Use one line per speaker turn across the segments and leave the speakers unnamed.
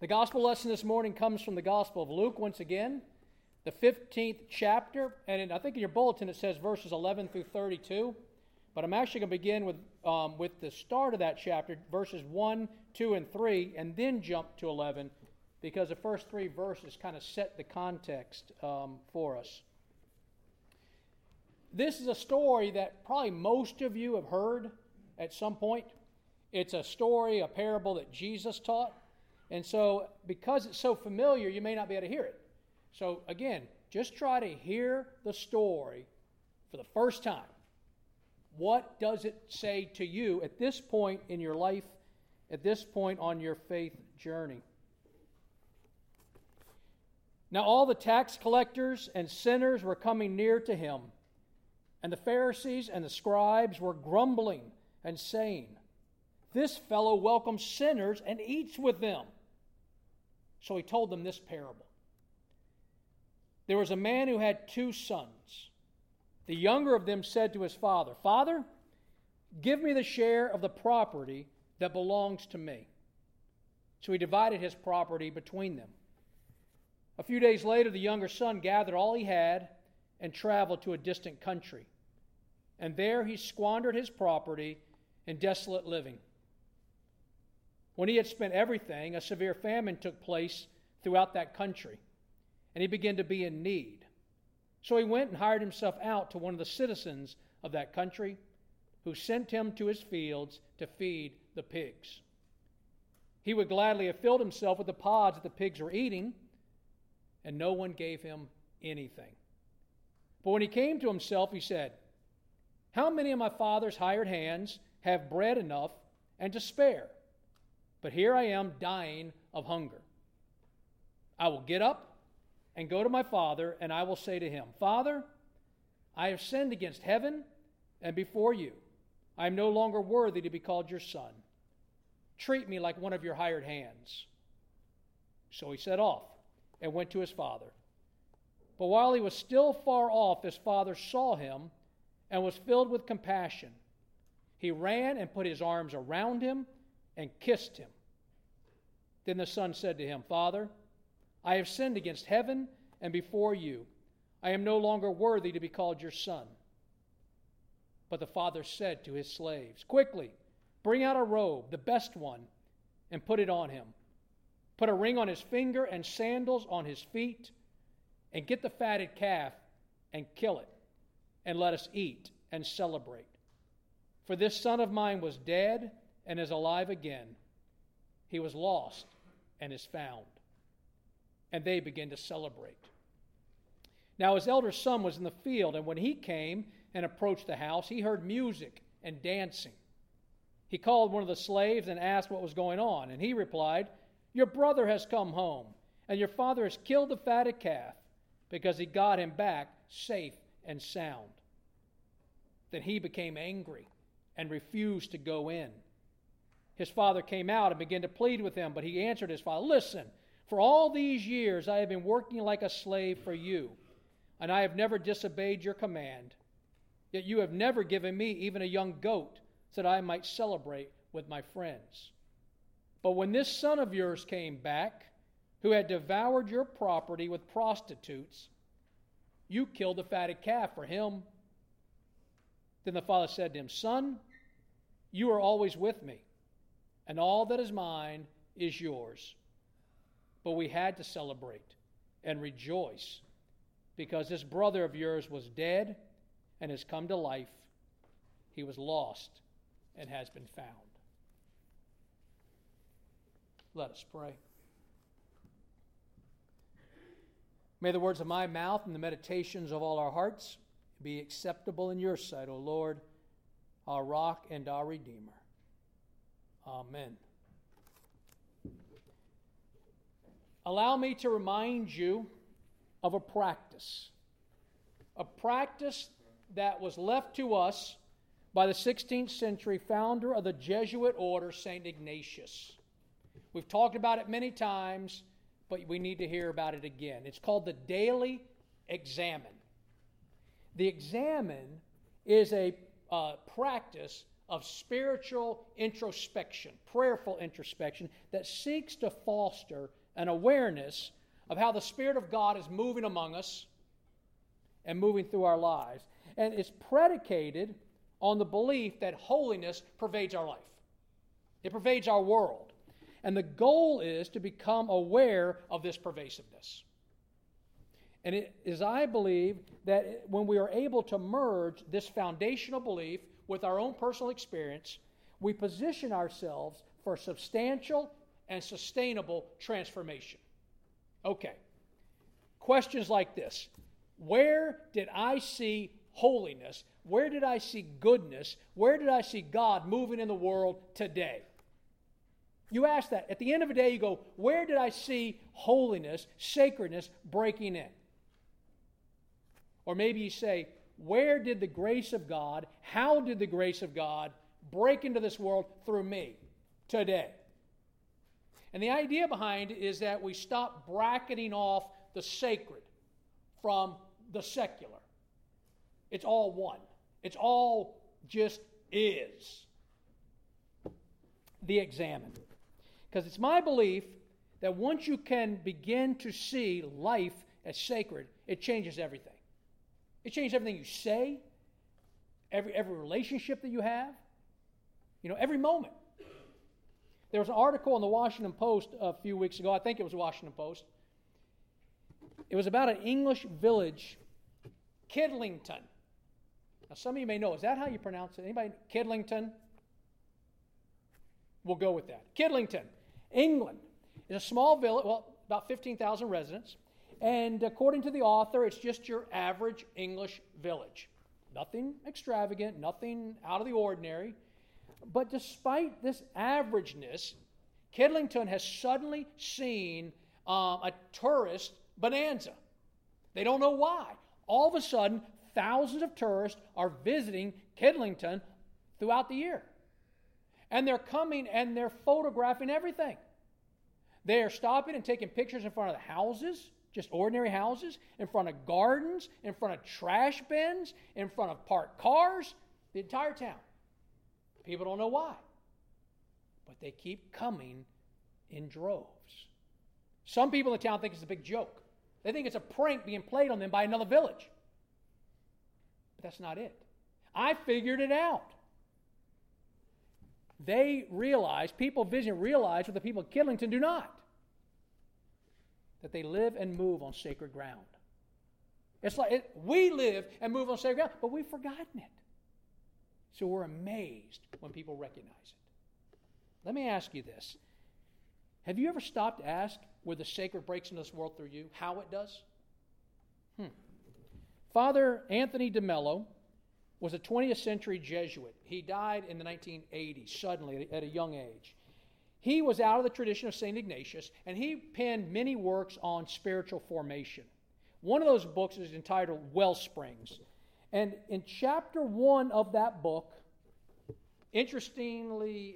gospel lesson this morning comes from the Gospel of Luke once again, the 15th chapter, and I think in your bulletin it says verses 11 through 32, but I'm actually going to begin with the start of that chapter, verses 1, 2, and 3, and then jump to 11, because the first three verses kind of set the context for us. This is a story that probably most of you have heard at some point. It's a story, a parable that Jesus taught. And so, because it's so familiar, you may not be able to hear it. So, again, just try to hear the story for the first time. What does it say to you at this point in your life, at this point on your faith journey? Now, all the tax collectors and sinners were coming near to him, and the Pharisees and the scribes were grumbling and saying, "This fellow welcomes sinners and eats with them." So he told them this parable. There was a man who had 2 sons. The younger of them said to his father, "Father, give me the share of the property that belongs to me." So he divided his property between them. A few days later, the younger son gathered all he had and traveled to a distant country. And there he squandered his property in desolate living. When he had spent everything, a severe famine took place throughout that country, and he began to be in need. So he went and hired himself out to one of the citizens of that country, who sent him to his fields to feed the pigs. He would gladly have filled himself with the pods that the pigs were eating, and no one gave him anything. But when he came to himself, he said, "How many of my father's hired hands have bread enough and to spare? But here I am dying of hunger. I will get up and go to my father, and I will say to him, 'Father, I have sinned against heaven and before you. I am no longer worthy to be called your son. Treat me like one of your hired hands.' So he set off and went to his father. But while he was still far off, his father saw him and was filled with compassion. He ran and put his arms around him and kissed him. Then the son said to him, 'Father, I have sinned against heaven and before you. I am no longer worthy to be called your son.' But the father said to his slaves, 'Quickly, bring out a robe, the best one, and put it on him. Put a ring on his finger and sandals on his feet, and get the fatted calf and kill it, and let us eat and celebrate. For this son of mine was dead and is alive again. He was lost and is found.' And they began to celebrate. Now his elder son was in the field, and when he came and approached the house, he heard music and dancing. He called one of the slaves and asked what was going on, and he replied, 'Your brother has come home, and your father has killed the fatted calf, because he got him back safe and sound.' Then he became angry and refused to go in. His father came out and began to plead with him, but he answered his father, 'Listen, for all these years I have been working like a slave for you, and I have never disobeyed your command. Yet you have never given me even a young goat, so that I might celebrate with my friends. But when this son of yours came back, who had devoured your property with prostitutes, you killed the fatted calf for him.' Then the father said to him, 'Son, you are always with me, and all that is mine is yours. But we had to celebrate and rejoice, because this brother of yours was dead and has come to life. He was lost and has been found.'" Let us pray. May the words of my mouth and the meditations of all our hearts be acceptable in your sight, O Lord, our rock and our Redeemer. Amen. Allow me to remind you of a practice that was left to us by the 16th century founder of the Jesuit order, St. Ignatius. We've talked about it many times, but we need to hear about it again. It's called the daily examen. The examen is a practice of spiritual introspection, prayerful introspection, that seeks to foster an awareness of how the Spirit of God is moving among us and moving through our lives. And it's predicated on the belief that holiness pervades our life. It pervades our world. And the goal is to become aware of this pervasiveness. And it is, I believe, that when we are able to merge this foundational belief with our own personal experience, we position ourselves for substantial and sustainable transformation. Okay. Questions like this. Where did I see holiness? Where did I see goodness? Where did I see God moving in the world today? You ask that. At the end of the day, you go, where did I see holiness, sacredness breaking in? Or maybe you say, where did the grace of God, how did the grace of God break into this world through me today? And the idea behind it is that we stop bracketing off the sacred from the secular. It's all one. It's all just is. The Examen. Because it's my belief that once you can begin to see life as sacred, it changes everything. It changes everything you say, every relationship that you have, every moment. There was an article in the Washington Post a few weeks ago. I think it was the Washington Post. It was about an English village, Kidlington. Now, some of you may know. Is that how you pronounce it? Anybody? Kidlington? We'll go with that. Kidlington, England, is a small village, about 15,000 residents. And according to the author, it's just your average English village. Nothing extravagant, nothing out of the ordinary. But despite this averageness, Kidlington has suddenly seen a tourist bonanza. They don't know why. All of a sudden, thousands of tourists are visiting Kidlington throughout the year. And they're coming and they're photographing everything. They are stopping and taking pictures in front of the houses, just ordinary houses, in front of gardens, in front of trash bins, in front of parked cars, the entire town. People don't know why. But they keep coming in droves. Some people in the town think it's a big joke. They think it's a prank being played on them by another village. But that's not it. I figured it out. They realize, people visiting realize what the people of Kidlington do not. That they live and move on sacred ground. It's like we live and move on sacred ground, but we've forgotten it. So we're amazed when people recognize it. Let me ask you this. Have you ever stopped to ask where the sacred breaks into this world through you, how it does? Father Anthony DeMello was a 20th century Jesuit. He died in the 1980s, suddenly, at a young age. He was out of the tradition of St. Ignatius, and he penned many works on spiritual formation. One of those books is entitled Wellsprings. And in chapter 1 of that book, interesting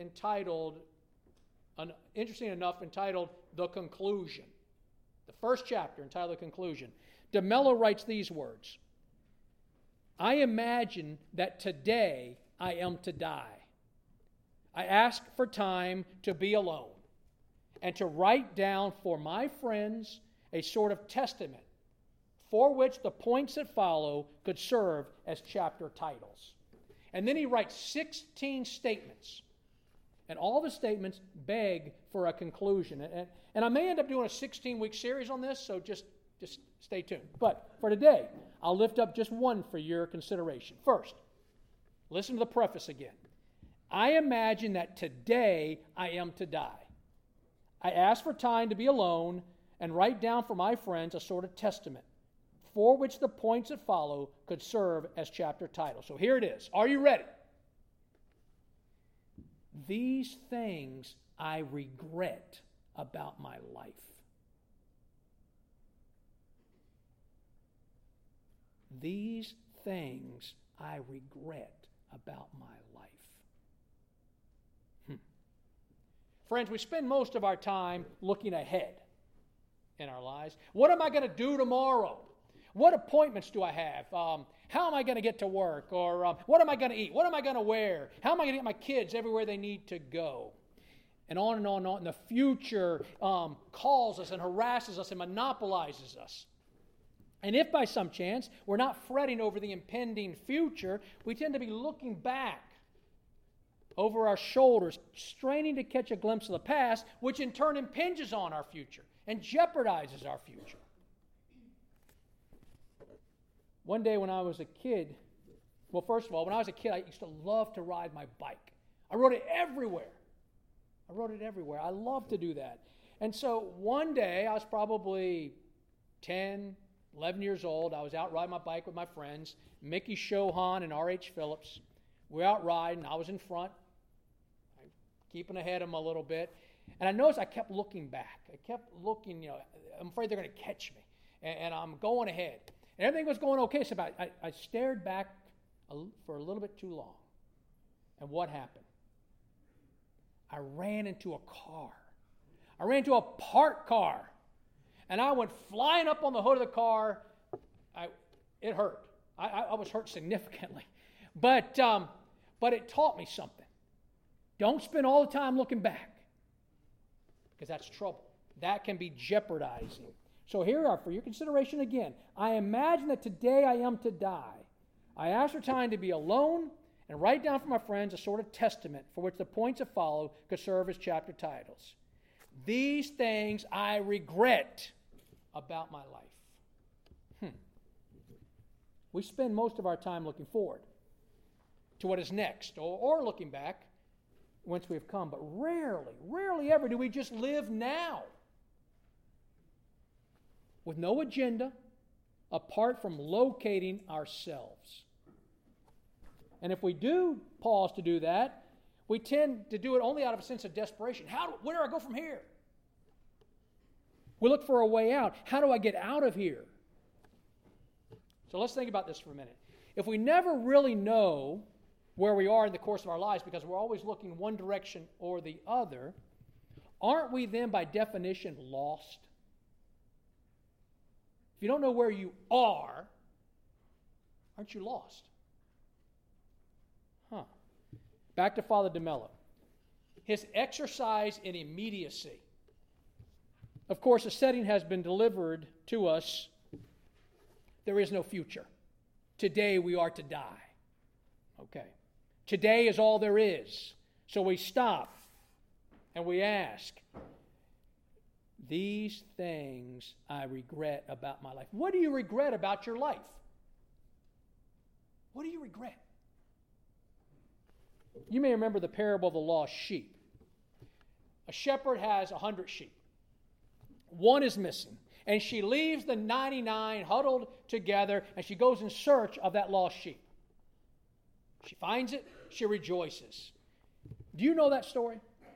enough, entitled The Conclusion. The first chapter, entitled The Conclusion. DeMello writes these words: I imagine that today I am to die. I ask for time to be alone and to write down for my friends a sort of testament for which the points that follow could serve as chapter titles. And then he writes 16 statements. And all the statements beg for a conclusion. And I may end up doing a 16-week series on this, so just stay tuned. But for today, I'll lift up just one for your consideration. First, listen to the preface again. I imagine that today I am to die. I ask for time to be alone and write down for my friends a sort of testament for which the points that follow could serve as chapter titles. So here it is. Are you ready? These things I regret about my life. These things I regret about my life. Friends, we spend most of our time looking ahead in our lives. What am I going to do tomorrow? What appointments do I have? How am I going to get to work? Or what am I going to eat? What am I going to wear? How am I going to get my kids everywhere they need to go? and on and on and on. And the future calls us and harasses us and monopolizes us. And if by some chance we're not fretting over the impending future, we tend to be looking back over our shoulders, straining to catch a glimpse of the past, which in turn impinges on our future and jeopardizes our future. One day when I was a kid, well, first of all, when I was a kid, I used to love to ride my bike. I rode it everywhere. I loved to do that. And so one day, I was probably 10, 11 years old. I was out riding my bike with my friends, Mickey Shohan and R.H. Phillips. We were out riding. I was in front, keeping ahead of them a little bit. And I noticed I kept looking back. I kept looking, I'm afraid they're going to catch me. And I'm going ahead. And everything was going okay. So I stared back for a little bit too long. And what happened? I ran into a car. I ran into a parked car. And I went flying up on the hood of the car. It hurt. I was hurt significantly. But it taught me something. Don't spend all the time looking back, because that's trouble. That can be jeopardizing. So here are, for your consideration again, I imagine that today I am to die. I ask for time to be alone and write down for my friends a sort of testament for which the points that follow could serve as chapter titles. These things I regret about my life. We spend most of our time looking forward to what is next, or looking back whence we have come, but rarely ever do we just live now with no agenda apart from locating ourselves. And if we do pause to do that, we tend to do it only out of a sense of desperation. Where do I go from here? We look for a way out. How do I get out of here? So let's think about this for a minute. If we never really know where we are in the course of our lives because we're always looking one direction or the other, aren't we then by definition lost? If you don't know where you are, aren't you lost? Back to Father DeMello. His exercise in immediacy. Of course, the setting has been delivered to us. There is no future. Today we are to die. Okay. Today is all there is. So we stop and we ask, these things I regret about my life. What do you regret about your life? What do you regret? You may remember the parable of the lost sheep. A shepherd has 100 sheep. One is missing. And she leaves the 99 huddled together, and she goes in search of that lost sheep. She finds it. She rejoices. Do you know that story?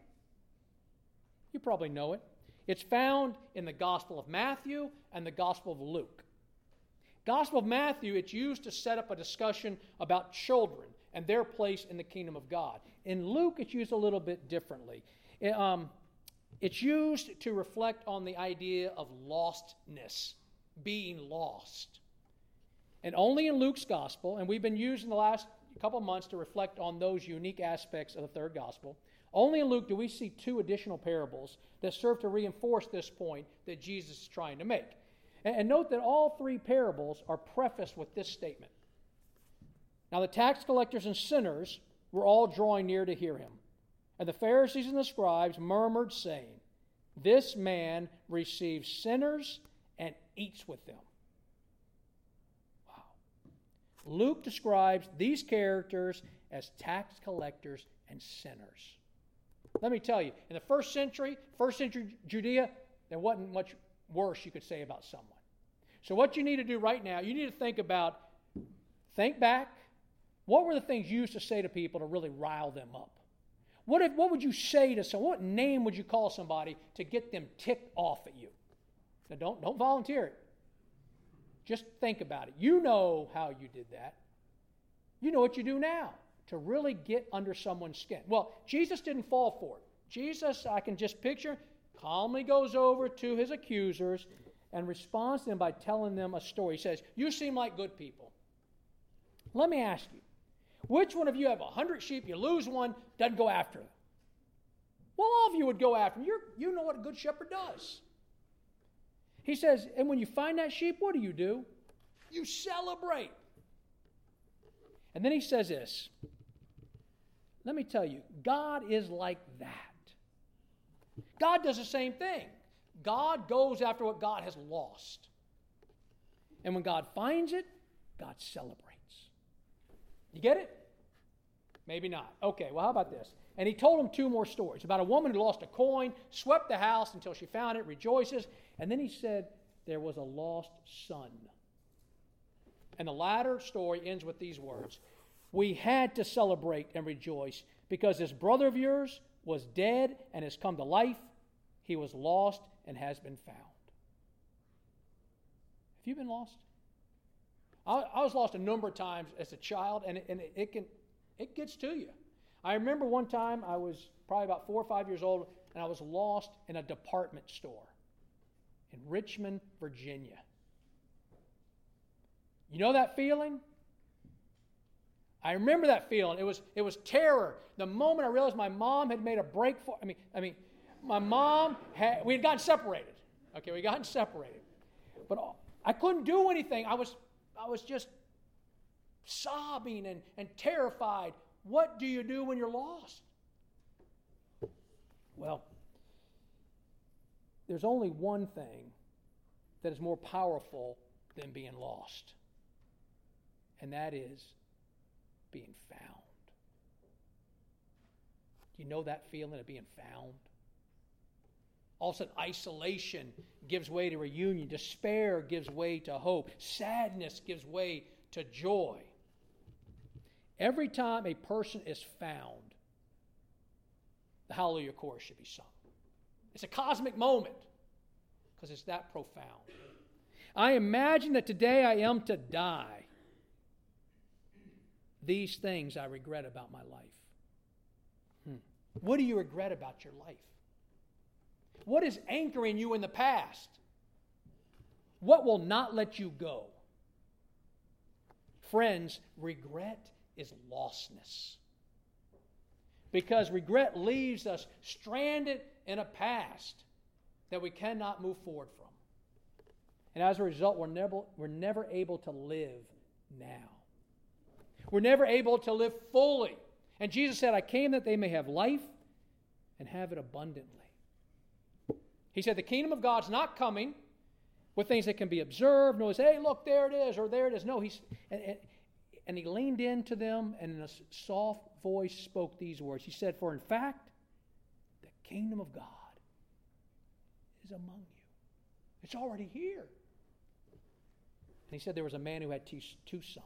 You probably know it. It's found in the Gospel of Matthew and the Gospel of Luke. Gospel of Matthew, it's used to set up a discussion about children and their place in the kingdom of God. In Luke, it's used a little bit differently. It's used to reflect on the idea of lostness, being lost. And only in Luke's gospel, and we've been using the last couple of months to reflect on those unique aspects of the third gospel, only in Luke do we see two additional parables that serve to reinforce this point that Jesus is trying to make. And note that all three parables are prefaced with this statement. Now the tax collectors and sinners were all drawing near to hear him. And the Pharisees and the scribes murmured, saying, this man receives sinners and eats with them. Wow. Luke describes these characters as tax collectors and sinners. Let me tell you, in the first century Judea, there wasn't much worse you could say about someone. So what you need to do right now, you need to think back, what were the things you used to say to people to really rile them up? What would you say to someone? What name would you call somebody to get them ticked off at you? Now don't volunteer it. Just think about it. You know how you did that. You know what you do now to really get under someone's skin. Well, Jesus didn't fall for it. Jesus, I can just picture, calmly goes over to his accusers and responds to them by telling them a story. He says, you seem like good people. Let me ask you, which one of you have 100 sheep, you lose one, doesn't go after them? Well, all of you would go after him. You know what a good shepherd does. He says, and when you find that sheep, what do? You celebrate. And then he says this. Let me tell you, God is like that. God does the same thing. God goes after what God has lost. And when God finds it, God celebrates. You get it? Maybe not. Okay, well, how about this? And he told him 2 more stories about a woman who lost a coin, swept the house until she found it, rejoices. And then he said there was a lost son. And the latter story ends with these words. We had to celebrate and rejoice because this brother of yours was dead and has come to life. He was lost and has been found. Have you been lost? I was lost a number of times as a child, and it gets to you. I remember one time I was probably about 4 or 5 years old, and I was lost in a department store in Richmond, Virginia. You know that feeling? I remember that feeling. It was terror. The moment I realized my mom had made a break for my mom we had gotten separated. Okay, we had gotten separated. But I couldn't do anything. I was just sobbing and terrified. What do you do when you're lost? Well, there's only one thing that is more powerful than being lost, and that is being found. Do you know that feeling of being found? All of a sudden, isolation gives way to reunion. Despair gives way to hope. Sadness gives way to joy. Every time a person is found, the Hallelujah chorus should be sung. It's a cosmic moment because it's that profound. I imagine that today I am to die. These things I regret about my life. What do you regret about your life? What is anchoring you in the past? What will not let you go? Friends, regret is lostness. Because regret leaves us stranded in a past that we cannot move forward from. And as a result, we're never able to live now. We're never able to live fully. And Jesus said, I came that they may have life and have it abundantly. He said, the kingdom of God's not coming with things that can be observed. No, hey, look, there it is, or there it is. No, and he leaned into them and in a soft voice spoke these words. He said, for in fact, the kingdom of God is among you. It's already here. And he said there was a man who had two sons.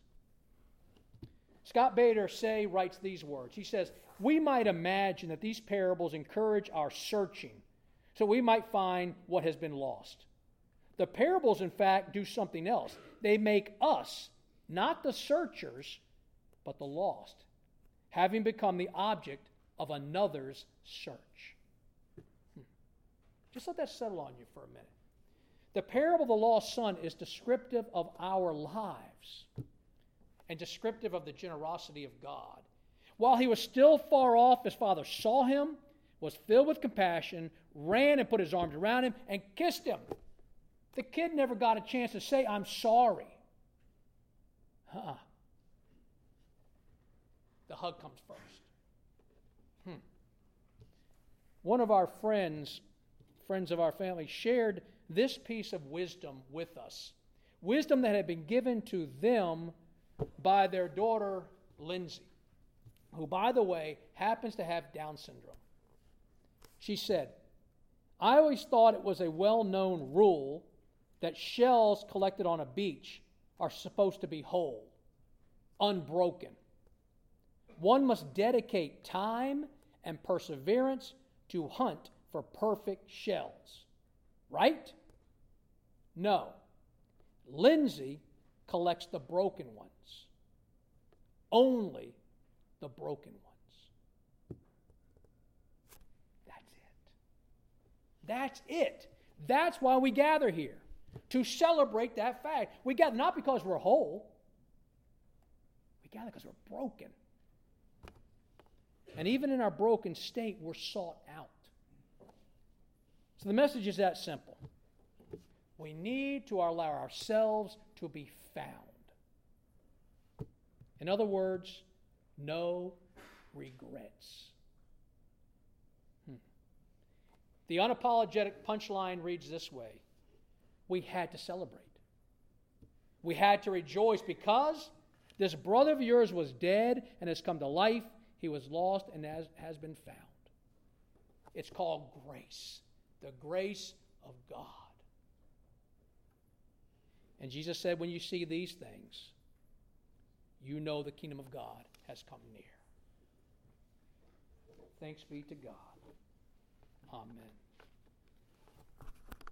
Scott Bader Say writes these words. He says, we might imagine that these parables encourage our searching so we might find what has been lost. The parables, in fact, do something else. They make us, not the searchers, but the lost, having become the object of another's search. Just let that settle on you for a minute. The parable of the lost son is descriptive of our lives and descriptive of the generosity of God. While he was still far off, his father saw him, was filled with compassion, ran and put his arms around him, and kissed him. The kid never got a chance to say, I'm sorry. The hug comes first. One of our friends of our family, shared this piece of wisdom with us. Wisdom that had been given to them by their daughter, Lindsay, who, by the way, happens to have Down syndrome. She said, I always thought it was a well-known rule that shells collected on a beach are supposed to be whole, unbroken. One must dedicate time and perseverance to hunt for perfect shells. Right? No. Lindsay collects the broken ones. Only the broken ones. That's it. That's it. That's why we gather here. To celebrate that fact. We gather not because we're whole. We gather because we're broken. And even in our broken state, we're sought out. So the message is that simple. We need to allow ourselves to be found. In other words, no regrets. The unapologetic punchline reads this way. We had to celebrate. We had to rejoice because this brother of yours was dead and has come to life. He was lost and has been found. It's called grace. The grace of God. And Jesus said, when you see these things, you know the kingdom of God has come near. Thanks be to God. Amen.